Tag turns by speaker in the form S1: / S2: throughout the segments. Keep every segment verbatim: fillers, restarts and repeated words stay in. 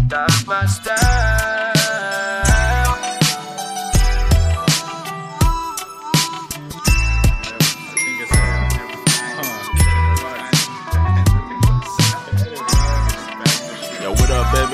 S1: That's my style.
S2: Yo, what up, baby?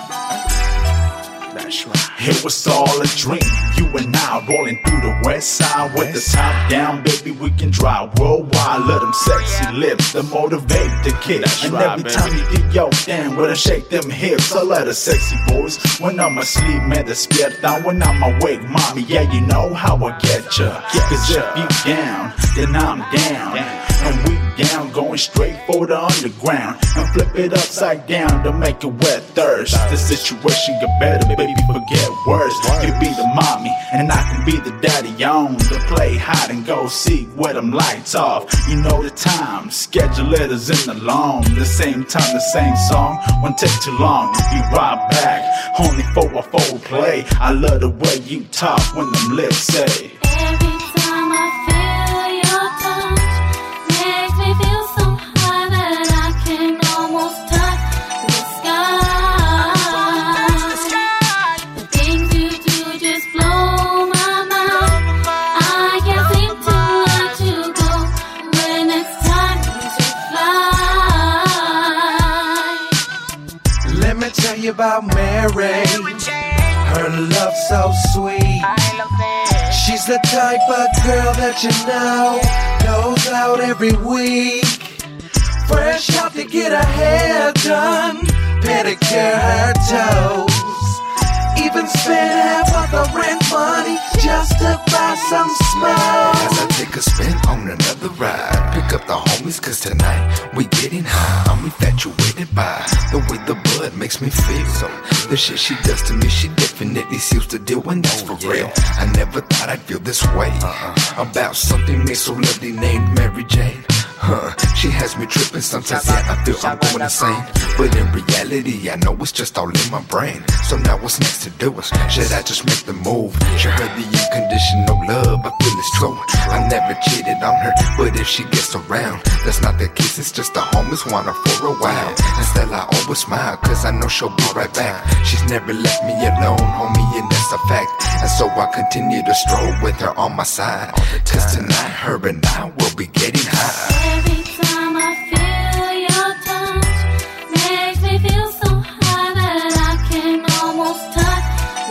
S2: That's right.
S3: It was all a dream, you and I rolling through the west side with the top down, baby, we can drive worldwide. Let them sexy lips to motivate the kid.
S2: That's
S3: and
S2: right,
S3: every
S2: baby.
S3: time you get yo down, when I shake them hips, I let a sexy voice. When I'm asleep, man, despierta. When I'm awake, mommy, yeah, you know how I get ya. Cause if you down, then I'm down. And we down, going straight for the underground. And flip it upside down to make it wet thirst. The situation get better, baby, forget worse. You be the mommy, and I can be the daddy on to play hide and go seek where them lights off. You know the time, schedule letters in the long. The same time, the same song, won't take too long. Be right back, only for a full play. I love the way you talk when them lips say.
S4: Every time I feel your touch, makes me feel so high that I can almost touch the sky. The things you do just blow my mind. I can't seem to let you go when it's time to fly.
S5: Let me tell you about Mary. Her love so sweet. She's the type of girl that you know goes out every week, fresh out to get her hair done, pedicure her toes, even spend half of the rent money just to buy some smoke.
S6: As I take a spin on another ride, pick up the homies cause tonight we getting high. I'm infatuated by the way the bud makes me feel. So the shit she does to me, she definitely seals the deal, and that's for real. I never thought I'd feel this way uh-uh. about something made so lovely named Mary Jane. Huh, she has me tripping sometimes, yeah, I feel I'm going insane. But in reality, I know it's just all in my brain. So now what's next to do is, should I just make the move? Show her the unconditional love, I feel it's true. I never cheated on her, but if she gets around, that's not the case, it's just the homies want her for a while. And still I always smile, cause I know she'll be right back. She's never left me alone, homie, and that's a fact. And so I continue to stroll with her on my side, cause tonight her and I will be getting high.
S4: Every time I feel your touch, makes me feel so high that I can almost touch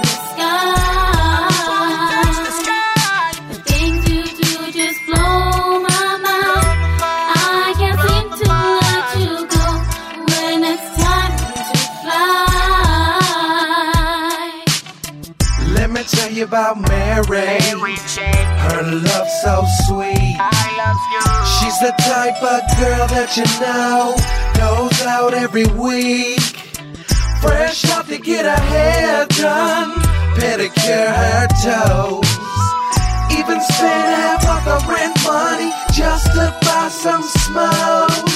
S4: the sky. The things you do just blow my mind. I can't seem to let you go when it's time to fly.
S5: Let me tell you about Mary. Her love so sweet. She's the type of girl that you know goes out every week, fresh out to get her hair done, pedicure her toes, even spend half of the rent money just to buy some smoke.